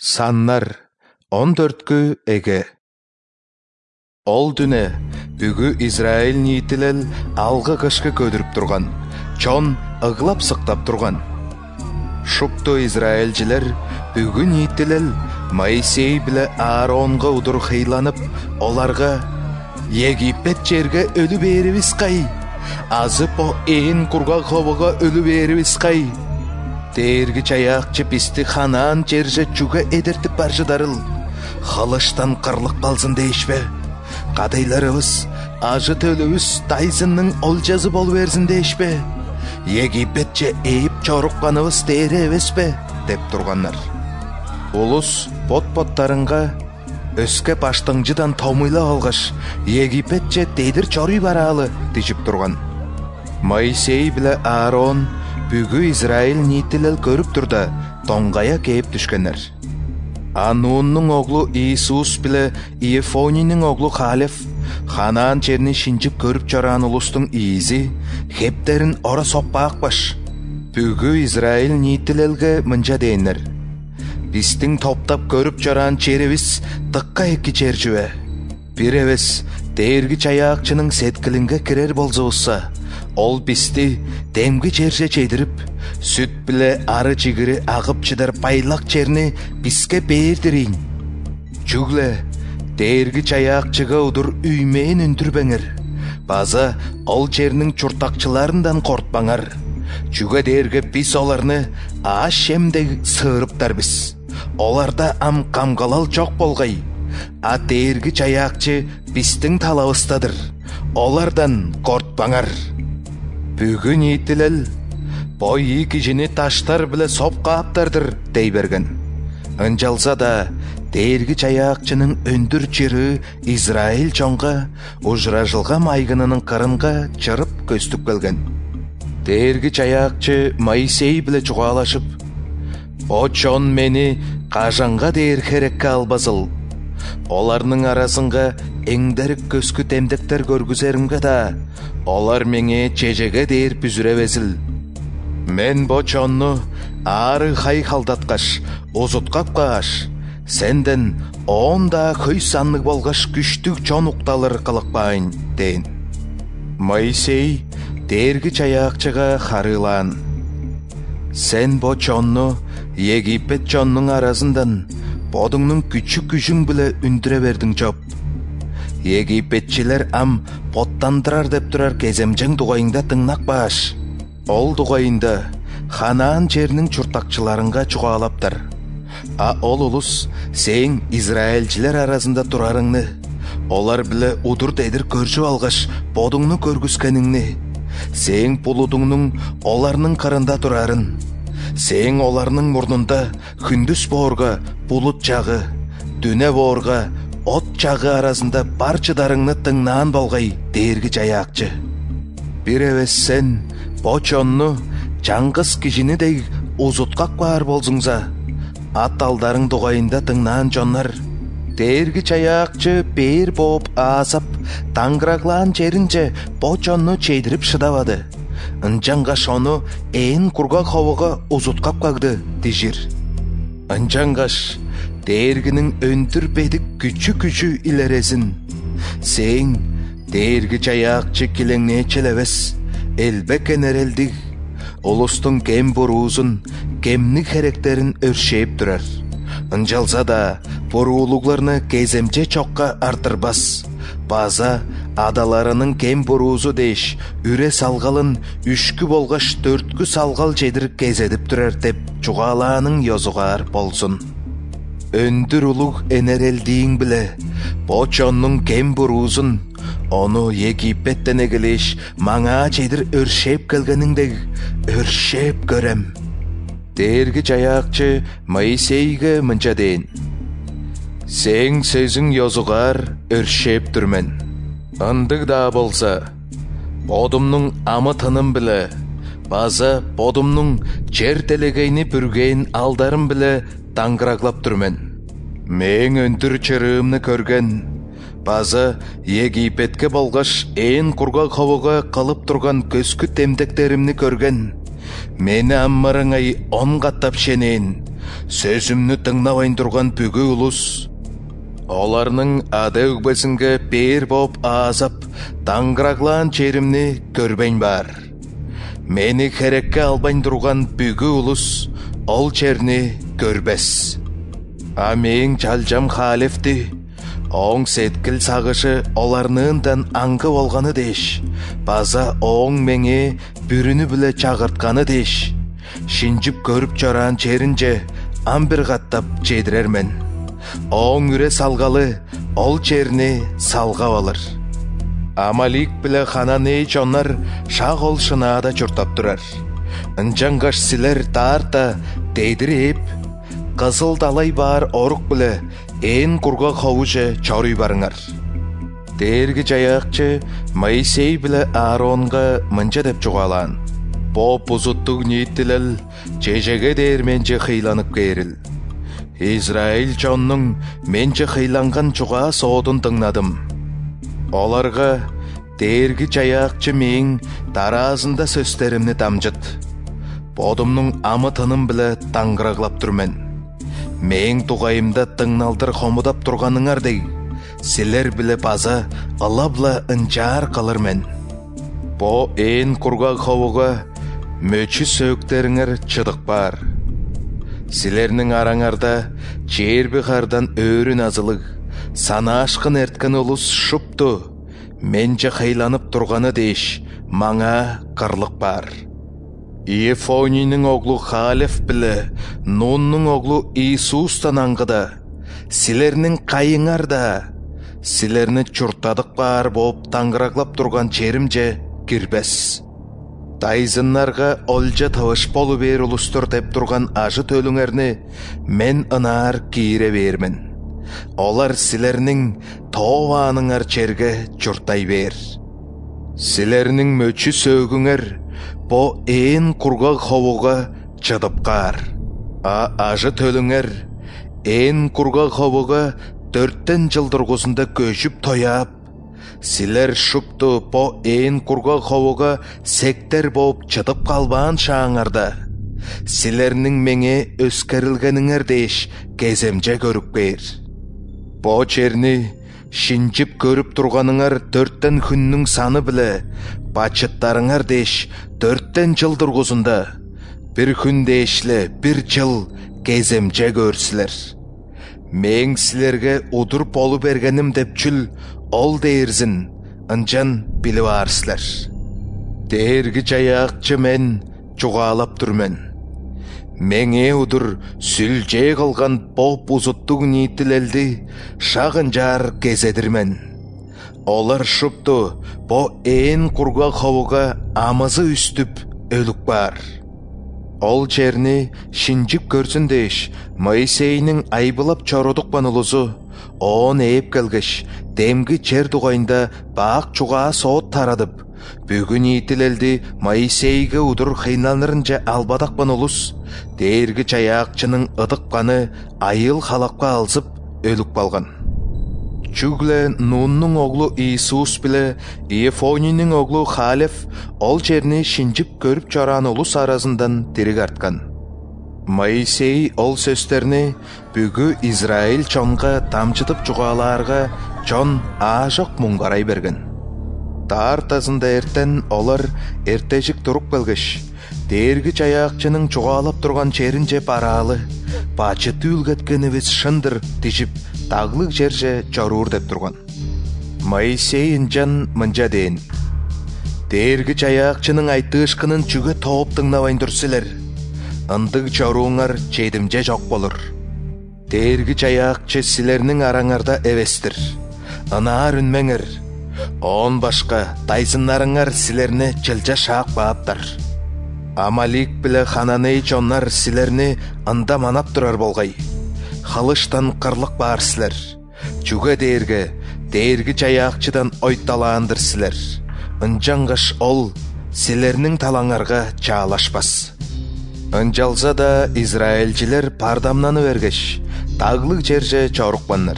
Саннар 14-кө эге. Ол дүне бүгү Израиль ниитилел алгы кышкы көдүрүп турган, чон ыглап сыктап турган. Шупту израильчилер бүгү ниитилел Моисей биле Ааронго удур хыйланып, оларга Египет жерге өлү берибиз кай, азыпо ээн кургак хобого өлү берибиз кай. Дээрги чаякчы бизди Ханаан жерже чуга эдертип баржыдарыл, халыштан кырлык калсын дейишпе. Кадайларыбыз, ажы төлөбүз Тайзынның олжазы болу берсин дейишпе. Египетче эйип чорукканыбыз дээре эбеспе, деп турганнар. Улус пот-поттарынга өскө баштыңжыдан томуйла алгаш, Египетче дейдир чоруй баралы дижип турган. Моисей биле Аарон бүгү Израиль ниитилел көрүп турда тоңгая кээп түшкөннөр. Ануннун оглу Иисус биле Иефониниң оглу Халев Ханаан жерини шинжип көрүп чораан улустун ийизи хептерин ора соппаак баш. Бүгү Израиль ниитилелге мынча дейнер: биздин топтап көрүп чораан жерибиз тыкка эки жер жүбө. Бир эбес дээрги чаякчынын сеткилинге кирер болсобузса, ол бизди демги жерже чейдирип, сүт биле ары жигири агып чыдар байлак жерни бизге бердирин. Чугле дээрги чаякчыга удур үймээн үндүрбеңер. База ол жернин чуртакчыларынан кортпаңар. Чуга дээрге биз оларны ашемде сырыптарбыз. Оларда ам камгалал жок болгай. А дээрги чаякчы биздин талабыстадыр. Олардан кортпаңар. Бүгүн ниитилел бой кижини таштар биле сопкаптардыр дей берген. Ынжалса да дээрги чаякчынын өндүр жыры Израиль чонга ужражылган айгынынын кырынга чырып көстүп келген. Дээрги чаякчы Моисей биле чугаалашып: "О чон мени кажанга дээр херекке албасыл. Оларның арасынга эңдерик көскү темдектер көргүзеримге да, олар меңе чежеге дээр бүзүребезил. Мен бо чонну ары хай халдаткаш, узуткап кааш, сенден 10 да хөй санлык болгаш күчтүк чон укталыр кылыкпайын" дейин. Моисей дээрги чаякчыга харыылаан: "Сен бо чонну Египет чоннун арасындан бодуңнун күчүк күжүң биле үндүрө бердиң жоп. Египетчилер ам поттандырар деп турар кеземжең дугайыңда тыңнак баш. Ол дугайында Ханаан жернин чуртакчыларынга чугаалаптар. А ол улус сең израильчилер арасында турарыңны, олар биле удур дедир көржүп алгаш бодуңну көргүскениңни, сең пулудуңнун оларнын кырында турарын, сең оларнын мурнунда күндүз боорга булут жагы, дүнө боорга от жагы арасында барчыдарыңны тыңнаан болгай дээрги чаякчы. Бир эбес сен бо чонну жаңгыз кишинидей узуткак баар болсуңса, ат алдарың дугайында тыңнаан жоннар, дээрги чаякчы бээр бооп аасап таңгыраглаан жеринче бо чонну чейдирип шыдабады. Ынжаңгаш ону ээн кургак хобого узуткап кагды дижир. Ынжаңгаш дээргинин өндүр бедик күчү илересин. Сең дээрги чаякчы килеңне челебес, элбек энерелдиг, улустун кем буруузун, кемник херектерин өршейп турар. Ынжалса да буруулукларны кеземче чокка артырбас. База адаларынын кем буруузу дейиш, үре салгалын үшкү болгаш 4-кү салгал жедир кезедип турар деп чугаалаанын йозугаар болсун. Өндүр улуг энерелдиң биле бо чоннун кем буруузун, ону Египеттен эгелеш маңа жедир өршеп келгениңдег өршеп көрөм. Дээрги чаякчы Моисейге мынча дейин: "Сең сөзүң йозугаар өршеп түрмен. Ындык да болса, бодумнун амытынын биле, база бодумнун жер делегейни бүргейин алдарым биле таңгыраглап түрмен. Мен өндүр чырыымны көрген, база Египетке болгаш ээн кургак хобого кылып турган көскү темдектеримни көрген. Мени аммарыңай 10 каттап шенейин, сөзімні тыңнабайн тұрған бүгі ұлыс. Оларның ады үгбесінге бер боп азап, таңғырағлан черімні көрбейн бар. Мені керекке албайн тұрған бүгі ұлыс, ол черні көрбес. Мен жалжам халефті, оң сеткіл сағышы оларныңдан аңғы болғаны деш, база оң меңе бүріні біле чағыртқаны деш, шинжіп көріп чаран черінже амбір қаттап жедірермен. Оң үре салғалы, ол черні салға алыр. Амалик біле Хананей чонар шақ ол шынада чұртап тұрар. Үнжанғаш сілер тарта дейдіреп, қызыл далай бар орық біле ен құрға қауыжы чорый барыңар. Дергі жаяқчы Моисей біле Ааронға мұнча деп чуғалан. Боп ұзыттық ниеттіліл жежеге дерменче қиланып кейріл. Израиль чонның менче қиланған чуға соғын тыңнадым. Оларға дергі жаяқчы мен таразында сөстерімні дамжыт. Бодымның амытыным біле таңғырағлап түрмен. Мен туғайымда тыңналдыр қомыдап тұрғаныңар дей, сілер біле база алабла үнчар қалырмен. Бо ен құрға қауыға мөчі сөктеріңір чыдық бар. Сілернің араңарда жербі қардан өрін азылық, сана ашқын әрткен ұлыс шыпты, менче қайланып тұрғаны деш, маңа қарлық бар. Ефонинің оғлу Халеф білі, Нунның оғлу Иисустан аңғыда, сілернің қайыңарда, сілерні чұртадық бар боп таңғырақлап тұрған черімже кірбәс. Тайзыннарға олжа тавыш болу бер ұлыстыр деп тұрған ажы төліңерні мен ынар кейре бермін. Олар сілернің тоғаныңар черге чұртай бер. Сілернің мөчі сөгіңер бо ен құрғақ қауыға чыдып қар. Ажы төліңер ен құрғақ қауыға 4 жылдырғысында көшіп тояп, сілер шыпты по ен құрғақ қауыға сектер боп чыдып қалбан шаңарда. Сілернің меңе өскерілгеніңер деш кеземже көріп бер. Бо черні шинчіп көріп тұрғаныңар 4 күннің саны біле, бачыттарыңар деш 4 жылдырғысында, бір күн дешлі 1 жыл кеземже көрсілер. Мен сілерге ұдыр болу бергенім деп чүл ол дейірзін, үнжан білі арсылар. Дергі жаяқчы мен чуғалап түрмен. Меңе ұдыр сүлже қылған боп ұзыттық ниеттілелді шағын жар кезедірмен. Олар шыпты бо ен құрға қауыға амызы үстіп өлік бар. Ол черні шинжіп көрсін деш, Моисейнің айбылап чорудық банылызы, он еп кәлгіш, демгі чер дуғайында бақ чуға соот тарадып, бүгін етілелді Моисейге ұдыр қиналырынша албадақ банылыз, дергі чаяқчының ыдыққаны айыл халаққа алзып өлік балған. Чүгле Нунның оғлу Иисус біле Ефонинің оғлу Халеф ол черні шинжіп көріп чаран ұлыс аразындан терек артқан. Моисей ол сөстерні бүгі Израиль чонға тамчытып чуғаларға чон ажық мұңғарай берген. Тар тазында ертен олар ертежік тұрып кәлгіш, дергі чаяқчының чуғалап тұрған черінже паралы, бачыты үлгеткені вез шындыр дежіп тағлық жерже чоруыр деп тұрған. Моисей інжан мұнжа дейін. Дергі чаяқчының айтышқының чүгі тоғып тыңнавайн дүрсілер. Ындық чоруыңар чедімже жоқ болыр. Дергі чаяқчы сілерінің араңарда әвестір. Ынаар үнмеңір. Он башқа тайзынларыңар сілеріне чілжа шақ бааптар. Амалик біле Хананей чонар сілеріне ында манап тұрар болғай. Халыштан қырлық бар сілер. Чүге дергі чаяқчыдан ойталандыр сілер. Үнжанғыш ол сілерінің талаңарға чалашпас. Үнжалза да Израильчілер пардамнаны бергеш, тағлық жерже чорықпанныр.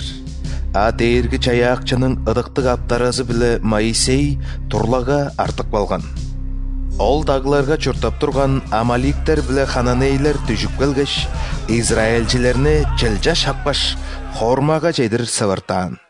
Дергі чаяқчының ыдықтық аптаразы білі Моисей тұрлаға артық балған. Ол дағыларға чортап тұрған Амаликтер біле Хананейлер түжіп келгеш, Израильчилерне чілжа шаппаш, хормаға жедір сывыртан.